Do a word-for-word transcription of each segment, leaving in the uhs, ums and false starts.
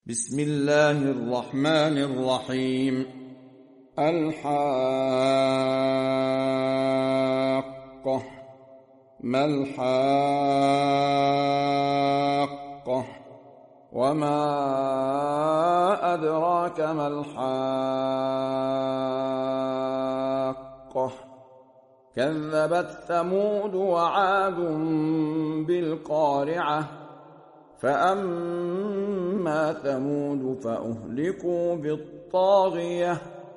بسم الله الرحمن الرحيم. الحاقة. ما الحاقة؟ وما أدراك ما الحاقة؟ كذبت ثمود وعاد بالقارعة. فأما ثمود فأهلكوا بالطاغية،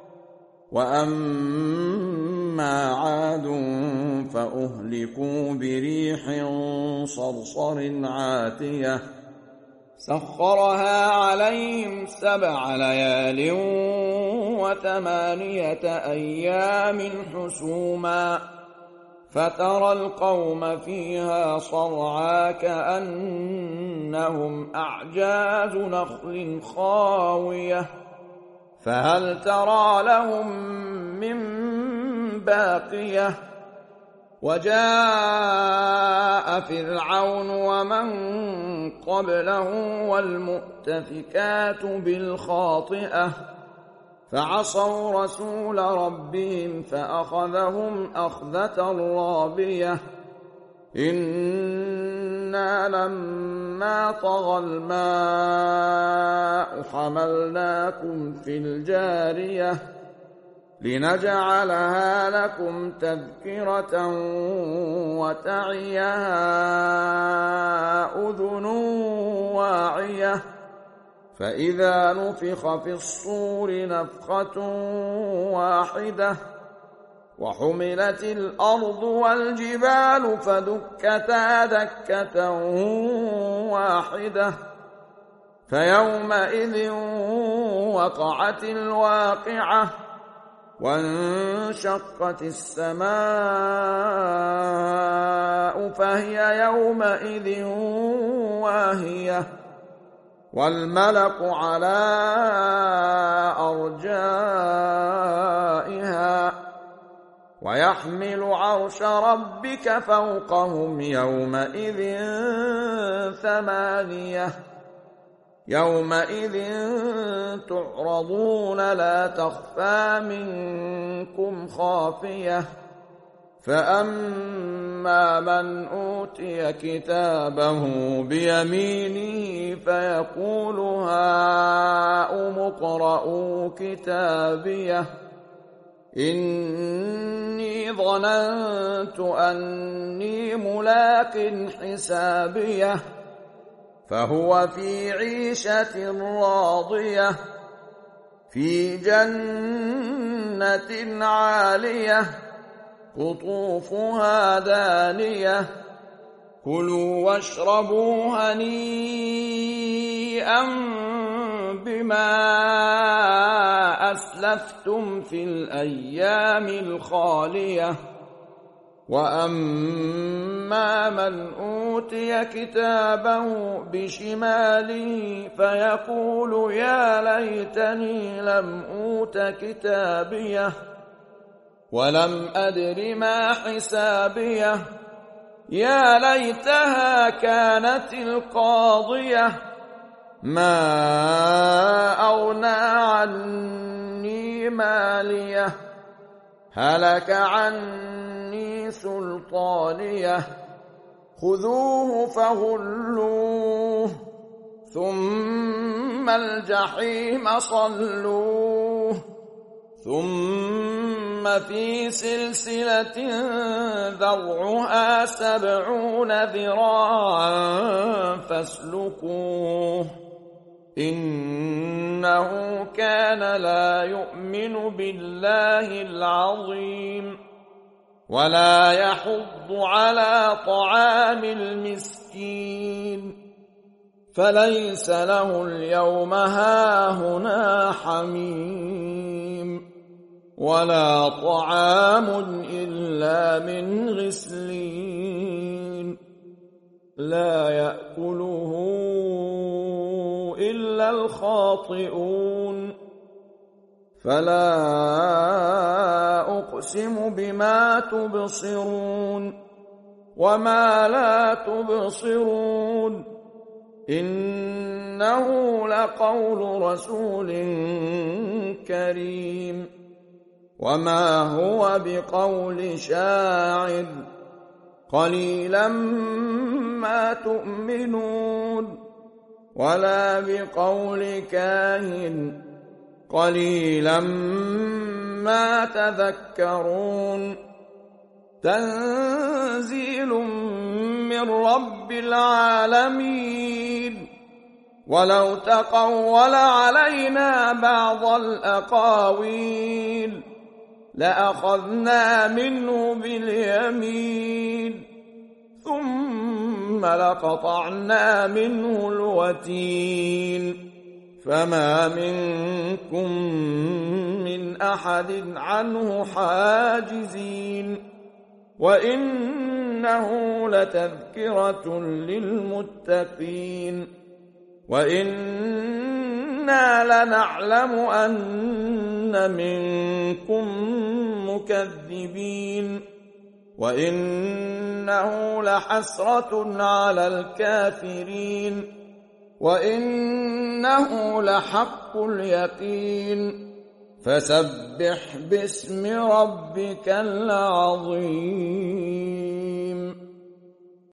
وأما عاد فأهلكوا بريح صرصر عاتية سخرها عليهم سبع ليال وثمانية أيام حسوما، فترى القوم فيها صرعى كأنهم أعجاز نخل خاوية، فهل ترى لهم من باقية؟ وجاء فرعون ومن قبله والمؤتفكات بالخاطئة، فعصوا رسول ربهم فأخذهم أخذة رابية. إنا لما طغى الماء حملناكم في الجارية لنجعلها لكم تذكرة وتعيها أذن واعية. فإذا نفخ في الصور نفخة واحدة وحملت الأرض والجبال فدكتا دكة واحدة، فيومئذ وقعت الواقعة، وانشقت السماء فهي يومئذ واهية، والملك على أرجائها، ويحمل عرش ربك فوقهم يومئذ ثمانية. يومئذ تعرضون لا تخفى منكم خافية. فأما من أوتي كتابه بيمينه فيقول هاؤم اقرءوا كتابيه إني ظننت أني ملاق حسابيه، فهو في عيشة راضية في جنة عالية قطوفها دانية. كلوا واشربوا هنيئا بما أسلفتم في الأيام الخالية. وأما من أوتي كتابه بشماله فيقول يا ليتني لم أوت كتابيه ولم أدر ما حسابيه، يا ليتها كانت القاضية، ما أغنى عني ماليه، هلك عني سلطانيه. خذوه فغلوه ثم الجحيم صلوه ثم في سلسلة ذرعها سبعون ذراعا فاسلكوه إنه كان لا يؤمن بالله العظيم ولا يحض على طعام المسكين، فليس له اليوم هاهنا حميم ولا طعام إلا من غسلين لا يأكله إلا الخاطئون. فلا أقسم بما تبصرون وما لا تبصرون إنه لقول رسول كريم وما هو بقول شاعر قليلا ما تؤمنون ولا بقول كاهن قليلا ما تذكرون تنزيل من رب العالمين ولو تقول علينا بعض الأقاويل لأخذنا منه باليمين ثم لقطعنا منه الوتين فما منكم من أحد عنه حاجزين وإنه لتذكرة للمتقين وإنا لنعلم أن منكم مكذبين وإنه لحسرة على الكافرين وإنه لحق اليقين فسبح باسم ربك العظيم.